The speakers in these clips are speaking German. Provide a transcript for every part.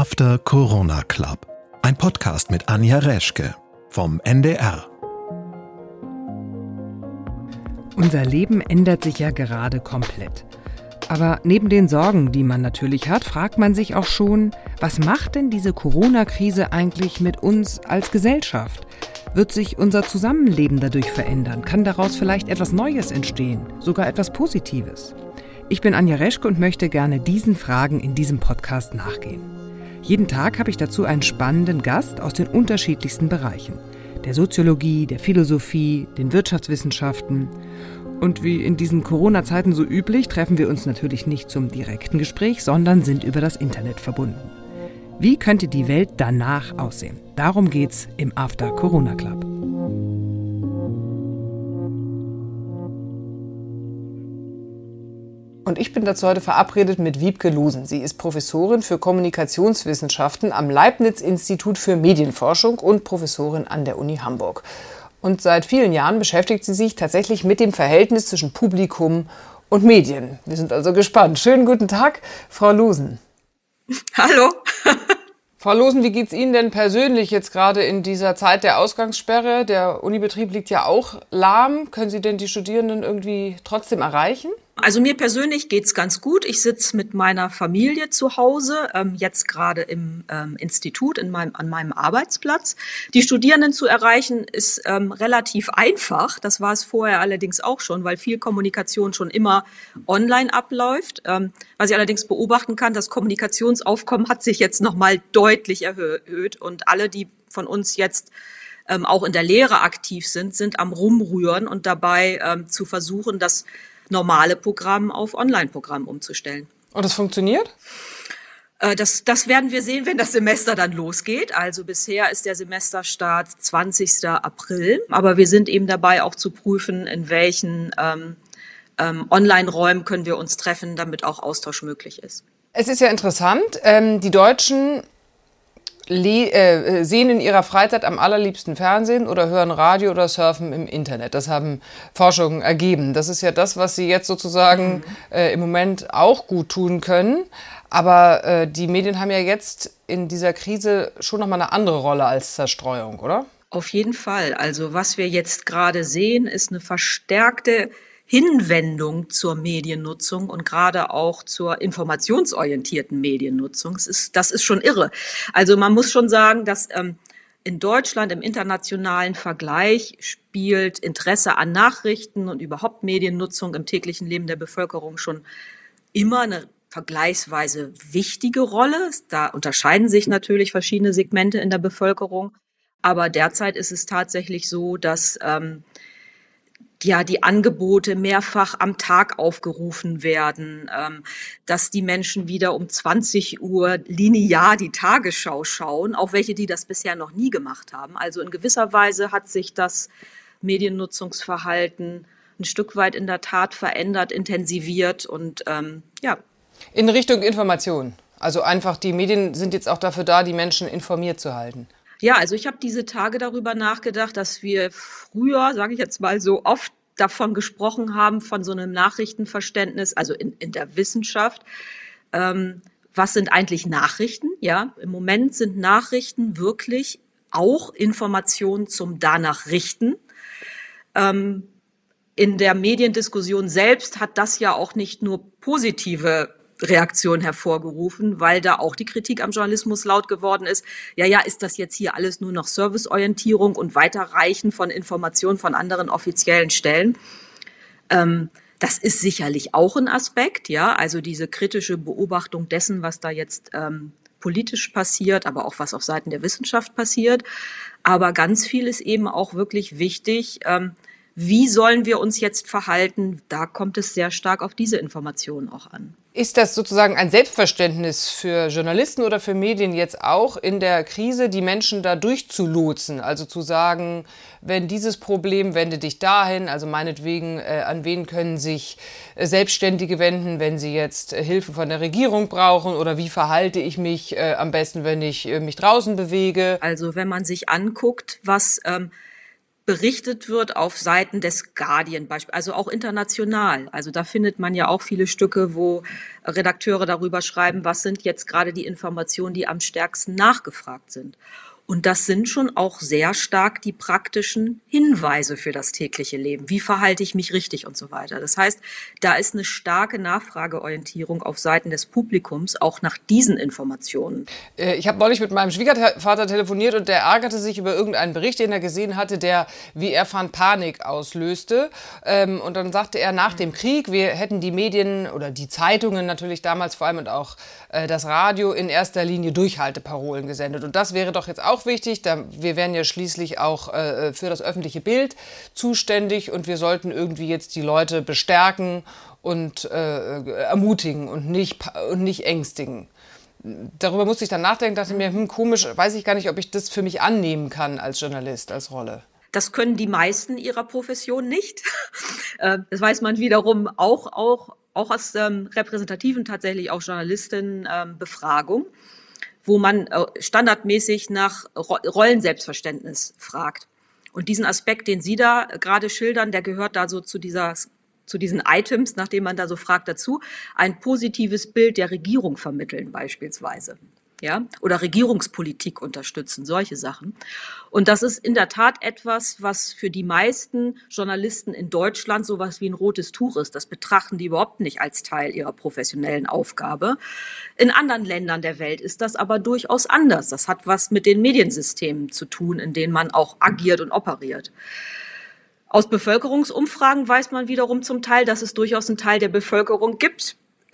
After Corona Club, ein Podcast mit Anja Reschke vom NDR. Unser Leben ändert sich ja gerade komplett. Aber neben den Sorgen, die man natürlich hat, fragt man sich auch schon, was macht denn diese Corona-Krise eigentlich mit uns als Gesellschaft? Wird sich unser Zusammenleben dadurch verändern? Kann daraus vielleicht etwas Neues entstehen? Sogar etwas Positives? Ich bin Anja Reschke und möchte gerne diesen Fragen in diesem Podcast nachgehen. Jeden Tag habe ich dazu einen spannenden Gast aus den unterschiedlichsten Bereichen. Der Soziologie, der Philosophie, den Wirtschaftswissenschaften. Und wie in diesen Corona-Zeiten so üblich, treffen wir uns natürlich nicht zum direkten Gespräch, sondern sind über das Internet verbunden. Wie könnte die Welt danach aussehen? Darum geht's im After Corona Club. Und ich bin dazu heute verabredet mit Wiebke Lusen. Sie ist Professorin für Kommunikationswissenschaften am Leibniz-Institut für Medienforschung und Professorin an der Uni Hamburg. Und seit vielen Jahren beschäftigt sie sich tatsächlich mit dem Verhältnis zwischen Publikum und Medien. Wir sind also gespannt. Schönen guten Tag, Frau Lusen. Hallo. Frau Lusen, wie geht's Ihnen denn persönlich jetzt gerade in dieser Zeit der Ausgangssperre? Der Unibetrieb liegt ja auch lahm. Können Sie denn die Studierenden irgendwie trotzdem erreichen? Also mir persönlich geht's ganz gut. Ich sitze mit meiner Familie zu Hause, jetzt gerade im Institut an meinem Arbeitsplatz. Die Studierenden zu erreichen ist relativ einfach. Das war es vorher allerdings auch schon, weil viel Kommunikation schon immer online abläuft. Was ich allerdings beobachten kann, das Kommunikationsaufkommen hat sich jetzt nochmal deutlich erhöht und alle, die von uns jetzt auch in der Lehre aktiv sind am Rumrühren und dabei zu versuchen, das normale Programm auf Online-Programm umzustellen. Und das funktioniert? Das werden wir sehen, wenn das Semester dann losgeht. Also bisher ist der Semesterstart 20. April. Aber wir sind eben dabei, auch zu prüfen, in welchen Online-Räumen können wir uns treffen, damit auch Austausch möglich ist. Es ist ja interessant, die Deutschen sehen in ihrer Freizeit am allerliebsten Fernsehen oder hören Radio oder surfen im Internet. Das haben Forschungen ergeben. Das ist ja das, was sie jetzt sozusagen im Moment auch gut tun können. Aber die Medien haben ja jetzt in dieser Krise schon nochmal eine andere Rolle als Zerstreuung, oder? Auf jeden Fall. Also was wir jetzt gerade sehen, ist eine verstärkte Hinwendung zur Mediennutzung und gerade auch zur informationsorientierten Mediennutzung. Das ist schon irre. Also man muss schon sagen, dass in Deutschland im internationalen Vergleich spielt Interesse an Nachrichten und überhaupt Mediennutzung im täglichen Leben der Bevölkerung schon immer eine vergleichsweise wichtige Rolle. Da unterscheiden sich natürlich verschiedene Segmente in der Bevölkerung. Aber derzeit ist es tatsächlich so, dass die Angebote mehrfach am Tag aufgerufen werden, dass die Menschen wieder um 20 Uhr linear die Tagesschau schauen, auch welche, die das bisher noch nie gemacht haben. Also in gewisser Weise hat sich das Mediennutzungsverhalten ein Stück weit in der Tat verändert, intensiviert und In Richtung Information. Also einfach, die Medien sind jetzt auch dafür da, die Menschen informiert zu halten. Ja, also ich habe diese Tage darüber nachgedacht, dass wir früher, sage ich jetzt mal so, oft davon gesprochen haben, von so einem Nachrichtenverständnis, also in der Wissenschaft. Was sind eigentlich Nachrichten? Ja, im Moment sind Nachrichten wirklich auch Informationen zum Danach richten. In der Mediendiskussion selbst hat das ja auch nicht nur positive Reaktion hervorgerufen, weil da auch die Kritik am Journalismus laut geworden ist. Ja, ist das jetzt hier alles nur noch Serviceorientierung und Weiterreichen von Informationen von anderen offiziellen Stellen? Das ist sicherlich auch ein Aspekt, ja, also diese kritische Beobachtung dessen, was da jetzt politisch passiert, aber auch was auf Seiten der Wissenschaft passiert. Aber ganz viel ist eben auch wirklich wichtig. Wie sollen wir uns jetzt verhalten? Da kommt es sehr stark auf diese Informationen auch an. Ist das sozusagen ein Selbstverständnis für Journalisten oder für Medien jetzt auch in der Krise, die Menschen da durchzulotsen? Also zu sagen, wenn dieses Problem, wende dich dahin, also meinetwegen, an wen können sich Selbstständige wenden, wenn sie jetzt Hilfe von der Regierung brauchen, oder wie verhalte ich mich am besten, wenn ich mich draußen bewege? Also wenn man sich anguckt, was berichtet wird auf Seiten des Guardian, also auch international. Also da findet man ja auch viele Stücke, wo Redakteure darüber schreiben, was sind jetzt gerade die Informationen, die am stärksten nachgefragt sind. Und das sind schon auch sehr stark die praktischen Hinweise für das tägliche Leben. Wie verhalte ich mich richtig und so weiter. Das heißt, da ist eine starke Nachfrageorientierung auf Seiten des Publikums, auch nach diesen Informationen. Ich habe neulich mit meinem Schwiegervater telefoniert und der ärgerte sich über irgendeinen Bericht, den er gesehen hatte, der, wie er fand, Panik auslöste. Und dann sagte er, nach dem Krieg, wir hätten die Medien oder die Zeitungen natürlich damals vor allem und auch das Radio in erster Linie Durchhalteparolen gesendet. Und das wäre doch jetzt auch wichtig. Wir wären ja schließlich auch für das öffentliche Bild zuständig und wir sollten irgendwie jetzt die Leute bestärken und ermutigen und nicht ängstigen. Darüber musste ich dann nachdenken, dachte mir, komisch, weiß ich gar nicht, ob ich das für mich annehmen kann als Journalist, als Rolle. Das können die meisten ihrer Profession nicht. Das weiß man wiederum auch aus repräsentativen tatsächlich auch Journalistenbefragung, wo man standardmäßig nach Rollenselbstverständnis fragt. Und diesen Aspekt, den Sie da gerade schildern, der gehört da so zu diesen Items, nachdem man da so fragt, dazu, ein positives Bild der Regierung vermitteln beispielsweise. Ja, oder Regierungspolitik unterstützen, solche Sachen. Und das ist in der Tat etwas, was für die meisten Journalisten in Deutschland sowas wie ein rotes Tuch ist. Das betrachten die überhaupt nicht als Teil ihrer professionellen Aufgabe. In anderen Ländern der Welt ist das aber durchaus anders. Das hat was mit den Mediensystemen zu tun, in denen man auch agiert und operiert. Aus Bevölkerungsumfragen weiß man wiederum zum Teil, dass es durchaus einen Teil der Bevölkerung gibt,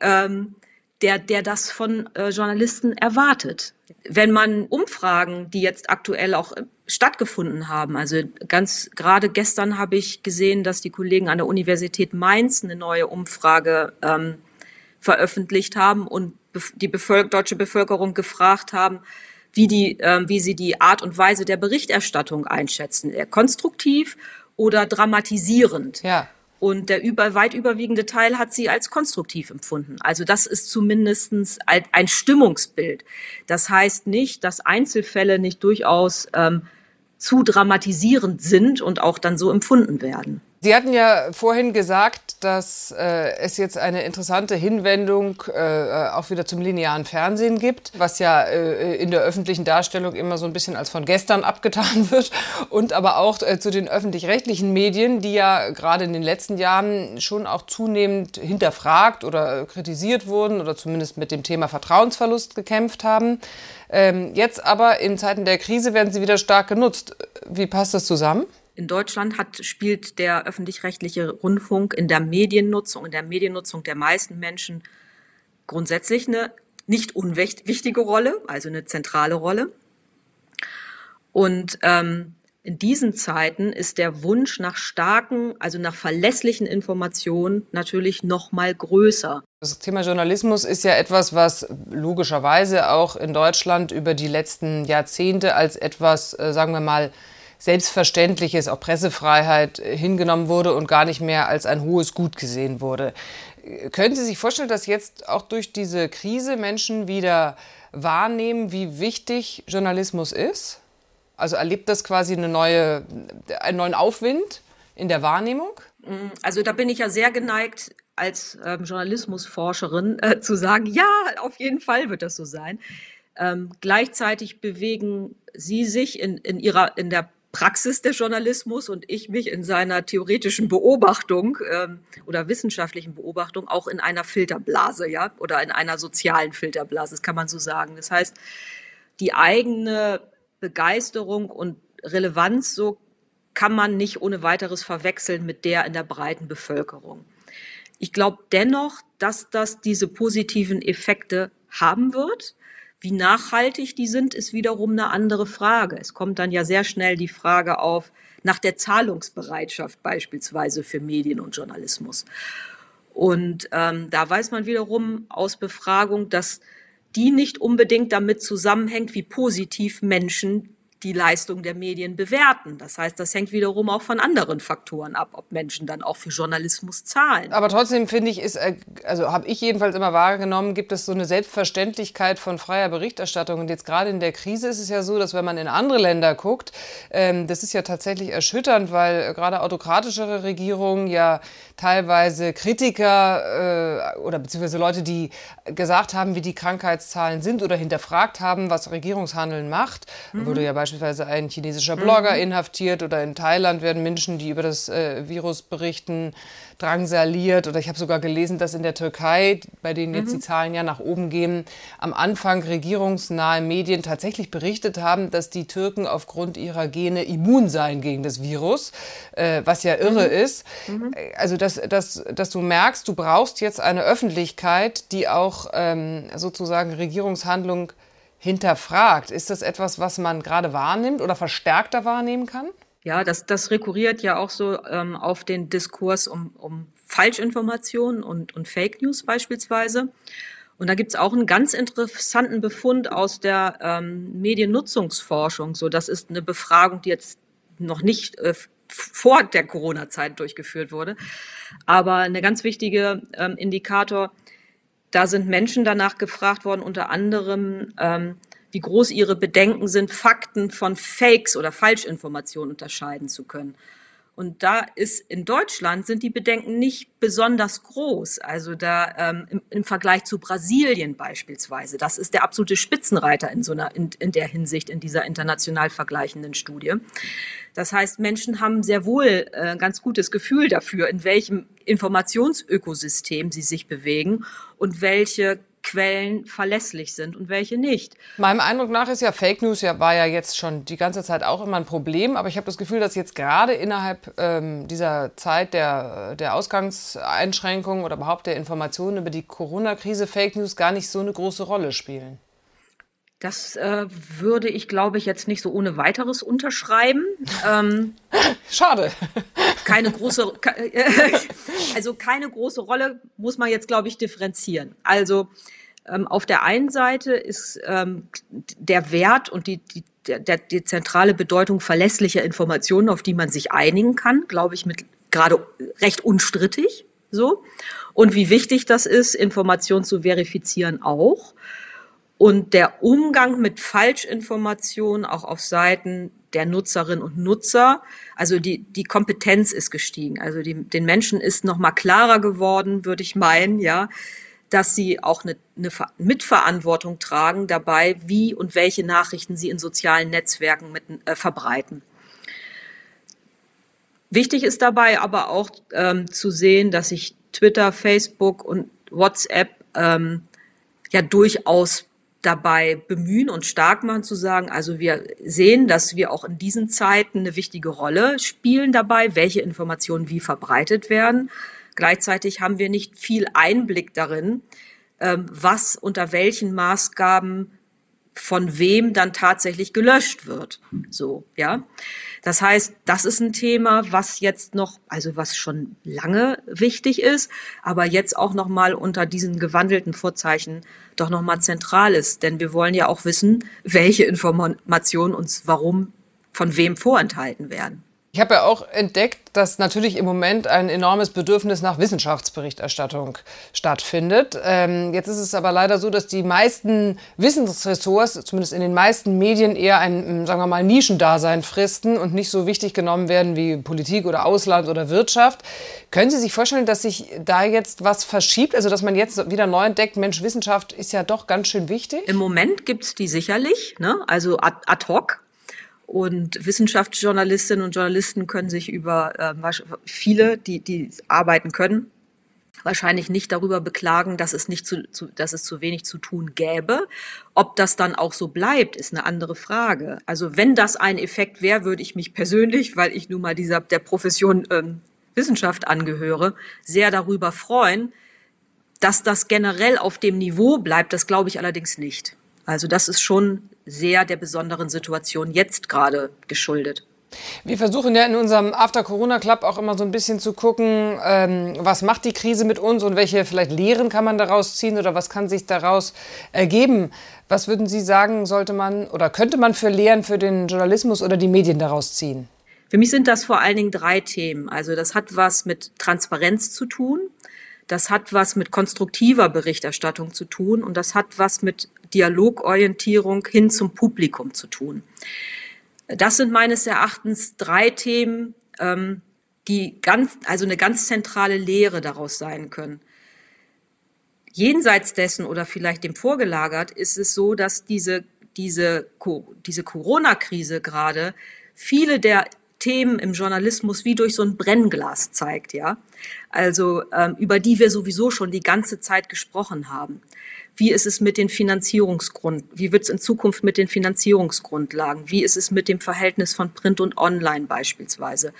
der das von Journalisten erwartet. Wenn man Umfragen, die jetzt aktuell auch stattgefunden haben, also ganz gerade gestern habe ich gesehen, dass die Kollegen an der Universität Mainz eine neue Umfrage veröffentlicht haben und die deutsche Bevölkerung gefragt haben, wie sie die Art und Weise der Berichterstattung einschätzen. Eher konstruktiv oder dramatisierend. Ja. Und der weit überwiegende Teil hat sie als konstruktiv empfunden. Also das ist zumindest ein Stimmungsbild. Das heißt nicht, dass Einzelfälle nicht durchaus zu dramatisierend sind und auch dann so empfunden werden. Sie hatten ja vorhin gesagt, dass es jetzt eine interessante Hinwendung auch wieder zum linearen Fernsehen gibt, was ja in der öffentlichen Darstellung immer so ein bisschen als von gestern abgetan wird und aber auch zu den öffentlich-rechtlichen Medien, die ja gerade in den letzten Jahren schon auch zunehmend hinterfragt oder kritisiert wurden oder zumindest mit dem Thema Vertrauensverlust gekämpft haben. Jetzt aber in Zeiten der Krise werden sie wieder stark genutzt. Wie passt das zusammen? In Deutschland spielt der öffentlich-rechtliche Rundfunk in der Mediennutzung der meisten Menschen grundsätzlich eine nicht unwichtige Rolle, also eine zentrale Rolle. Und in diesen Zeiten ist der Wunsch nach nach verlässlichen Informationen natürlich noch mal größer. Das Thema Journalismus ist ja etwas, was logischerweise auch in Deutschland über die letzten Jahrzehnte als etwas, sagen wir mal, Selbstverständliches, auch Pressefreiheit hingenommen wurde und gar nicht mehr als ein hohes Gut gesehen wurde. Können Sie sich vorstellen, dass jetzt auch durch diese Krise Menschen wieder wahrnehmen, wie wichtig Journalismus ist? Also erlebt das quasi einen neuen Aufwind in der Wahrnehmung? Also da bin ich ja sehr geneigt, als Journalismusforscherin zu sagen, ja, auf jeden Fall wird das so sein. Gleichzeitig bewegen Sie sich in der Praxis des Journalismus und ich mich in seiner theoretischen Beobachtung oder wissenschaftlichen Beobachtung auch in einer Filterblase, ja, oder in einer sozialen Filterblase, das kann man so sagen. Das heißt, die eigene Begeisterung und Relevanz, so kann man nicht ohne weiteres verwechseln mit der in der breiten Bevölkerung. Ich glaube dennoch, dass das diese positiven Effekte haben wird. Wie nachhaltig die sind, ist wiederum eine andere Frage. Es kommt dann ja sehr schnell die Frage auf nach der Zahlungsbereitschaft beispielsweise für Medien und Journalismus. Und da weiß man wiederum aus Befragung, dass die nicht unbedingt damit zusammenhängt, wie positiv Menschen die Leistung der Medien bewerten. Das heißt, das hängt wiederum auch von anderen Faktoren ab, ob Menschen dann auch für Journalismus zahlen. Aber trotzdem finde ich, also habe ich jedenfalls immer wahrgenommen, gibt es so eine Selbstverständlichkeit von freier Berichterstattung. Und jetzt gerade in der Krise ist es ja so, dass wenn man in andere Länder guckt, das ist ja tatsächlich erschütternd, weil gerade autokratischere Regierungen ja teilweise Kritiker oder beziehungsweise Leute, die gesagt haben, wie die Krankheitszahlen sind oder hinterfragt haben, was Regierungshandeln macht. Da wurde ja beispielsweise ein chinesischer Blogger inhaftiert oder in Thailand werden Menschen, die über das Virus berichten, drangsaliert. Oder ich habe sogar gelesen, dass in der Türkei, bei denen jetzt die Zahlen ja nach oben gehen, am Anfang regierungsnahe Medien tatsächlich berichtet haben, dass die Türken aufgrund ihrer Gene immun seien gegen das Virus, was ja irre ist. Also dass du merkst, du brauchst jetzt eine Öffentlichkeit, die auch sozusagen Regierungshandlung hinterfragt. Ist das etwas, was man gerade wahrnimmt oder verstärkter wahrnehmen kann? Ja, das rekurriert ja auch so auf den Diskurs um Falschinformationen und Fake News beispielsweise. Und da gibt's auch einen ganz interessanten Befund aus der Mediennutzungsforschung. So, das ist eine Befragung, die jetzt noch nicht vor der Corona-Zeit durchgeführt wurde. Aber eine ganz wichtige Indikator, da sind Menschen danach gefragt worden, unter anderem, wie groß ihre Bedenken sind, Fakten von Fakes oder Falschinformationen unterscheiden zu können. Und da ist in Deutschland sind die Bedenken nicht besonders groß. Also da im Vergleich zu Brasilien beispielsweise. Das ist der absolute Spitzenreiter in der Hinsicht in dieser international vergleichenden Studie. Das heißt, Menschen haben sehr wohl ein ganz gutes Gefühl dafür, in welchem Informationsökosystem sie sich bewegen und welche Quellen verlässlich sind und welche nicht. Meinem Eindruck nach ist ja Fake News war ja jetzt schon die ganze Zeit auch immer ein Problem, aber ich habe das Gefühl, dass jetzt gerade innerhalb dieser Zeit der Ausgangseinschränkungen oder überhaupt der Informationen über die Corona-Krise Fake News gar nicht so eine große Rolle spielen. Das würde ich, glaube ich, jetzt nicht so ohne weiteres unterschreiben. Schade. Keine große Rolle muss man jetzt, glaube ich, differenzieren. Also auf der einen Seite ist der Wert und die zentrale Bedeutung verlässlicher Informationen, auf die man sich einigen kann, glaube ich, gerade recht unstrittig. So. Und wie wichtig das ist, Informationen zu verifizieren auch. Und der Umgang mit Falschinformationen auch auf Seiten der Nutzerinnen und Nutzer, also die Kompetenz ist gestiegen. Also den Menschen ist noch mal klarer geworden, würde ich meinen, ja, dass sie auch eine Mitverantwortung tragen dabei, wie und welche Nachrichten sie in sozialen Netzwerken verbreiten. Wichtig ist dabei aber auch zu sehen, dass sich Twitter, Facebook und WhatsApp ja durchaus dabei bemühen und stark machen zu sagen, also wir sehen, dass wir auch in diesen Zeiten eine wichtige Rolle spielen dabei, welche Informationen wie verbreitet werden. Gleichzeitig haben wir nicht viel Einblick darin, was unter welchen Maßgaben von wem dann tatsächlich gelöscht wird. So, ja. Das heißt, das ist ein Thema, was jetzt noch, also was schon lange wichtig ist, aber jetzt auch nochmal unter diesen gewandelten Vorzeichen doch nochmal zentral ist. Denn wir wollen ja auch wissen, welche Informationen uns warum von wem vorenthalten werden. Ich habe ja auch entdeckt, dass natürlich im Moment ein enormes Bedürfnis nach Wissenschaftsberichterstattung stattfindet. Jetzt ist es aber leider so, dass die meisten Wissensressorts, zumindest in den meisten Medien, eher ein, sagen wir mal, Nischendasein fristen und nicht so wichtig genommen werden wie Politik oder Ausland oder Wirtschaft. Können Sie sich vorstellen, dass sich da jetzt was verschiebt? Also dass man jetzt wieder neu entdeckt, Mensch, Wissenschaft ist ja doch ganz schön wichtig? Im Moment gibt's die sicherlich, ne? Also ad hoc. Und Wissenschaftsjournalistinnen und Journalisten können sich über viele, die arbeiten können, wahrscheinlich nicht darüber beklagen, dass es dass es zu wenig zu tun gäbe. Ob das dann auch so bleibt, ist eine andere Frage. Also wenn das ein Effekt wäre, würde ich mich persönlich, weil ich nun mal der Profession Wissenschaft angehöre, sehr darüber freuen. Dass das generell auf dem Niveau bleibt, das glaube ich allerdings nicht. Also das ist schon sehr der besonderen Situation jetzt gerade geschuldet. Wir versuchen ja in unserem After-Corona-Club auch immer so ein bisschen zu gucken, was macht die Krise mit uns und welche vielleicht Lehren kann man daraus ziehen oder was kann sich daraus ergeben. Was würden Sie sagen, sollte man oder könnte man für Lehren für den Journalismus oder die Medien daraus ziehen? Für mich sind das vor allen Dingen 3 Themen. Also das hat was mit Transparenz zu tun, das hat was mit konstruktiver Berichterstattung zu tun und das hat was mit Dialogorientierung hin zum Publikum zu tun. Das sind meines Erachtens 3 Themen, die eine ganz zentrale Lehre daraus sein können. Jenseits dessen oder vielleicht dem vorgelagert ist es so, dass diese Corona-Krise gerade viele der Themen im Journalismus wie durch so ein Brennglas zeigt, ja. Also über die wir sowieso schon die ganze Zeit gesprochen haben. Wie ist es mit den wie wird es in Zukunft mit den Finanzierungsgrundlagen? Wie ist es mit dem Verhältnis von Print und Online beispielsweise?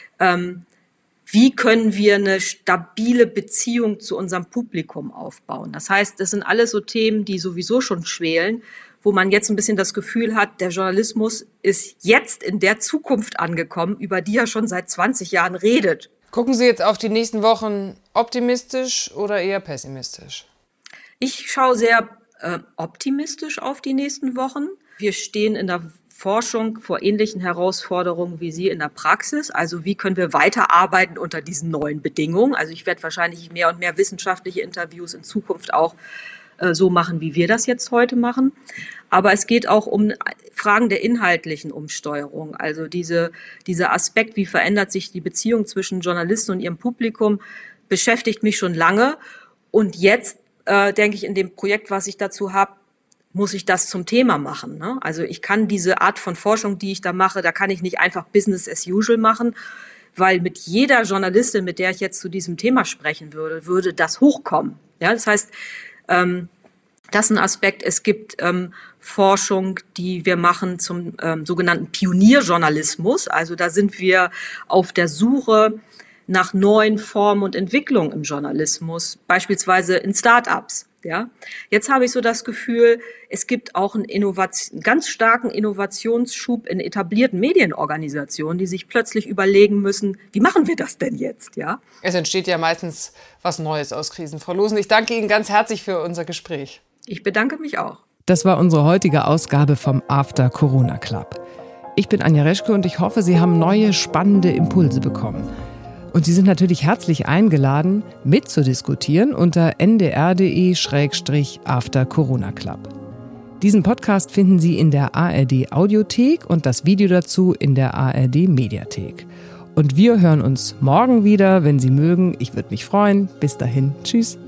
Wie können wir eine stabile Beziehung zu unserem Publikum aufbauen? Das heißt, das sind alles so Themen, die sowieso schon schwelen, wo man jetzt ein bisschen das Gefühl hat, der Journalismus ist jetzt in der Zukunft angekommen, über die er schon seit 20 Jahren redet. Gucken Sie jetzt auf die nächsten Wochen optimistisch oder eher pessimistisch? Ich schaue sehr optimistisch auf die nächsten Wochen. Wir stehen in der Forschung vor ähnlichen Herausforderungen wie Sie in der Praxis. Also wie können wir weiterarbeiten unter diesen neuen Bedingungen? Also ich werde wahrscheinlich mehr und mehr wissenschaftliche Interviews in Zukunft auch so machen, wie wir das jetzt heute machen. Aber es geht auch um Fragen der inhaltlichen Umsteuerung. Also dieser Aspekt, wie verändert sich die Beziehung zwischen Journalisten und ihrem Publikum, beschäftigt mich schon lange. Und jetzt denke ich, in dem Projekt, was ich dazu habe, muss ich das zum Thema machen. Ne? Also ich kann diese Art von Forschung, die ich da mache, da kann ich nicht einfach Business as usual machen, weil mit jeder Journalistin, mit der ich jetzt zu diesem Thema sprechen würde das hochkommen. Ja, das heißt, das ist ein Aspekt. Es gibt Forschung, die wir machen zum sogenannten Pionierjournalismus. Also da sind wir auf der Suche nach neuen Formen und Entwicklungen im Journalismus, beispielsweise in Start-ups. Ja, jetzt habe ich so das Gefühl, es gibt auch einen ganz starken Innovationsschub in etablierten Medienorganisationen, die sich plötzlich überlegen müssen, wie machen wir das denn jetzt? Ja? Es entsteht ja meistens was Neues aus Krisen. Frau Loosen, ich danke Ihnen ganz herzlich für unser Gespräch. Ich bedanke mich auch. Das war unsere heutige Ausgabe vom After Corona Club. Ich bin Anja Reschke und ich hoffe, Sie haben neue, spannende Impulse bekommen. Und Sie sind natürlich herzlich eingeladen, mitzudiskutieren unter ndr.de/After Corona Club. Diesen Podcast finden Sie in der ARD Audiothek und das Video dazu in der ARD Mediathek. Und wir hören uns morgen wieder, wenn Sie mögen. Ich würde mich freuen. Bis dahin. Tschüss.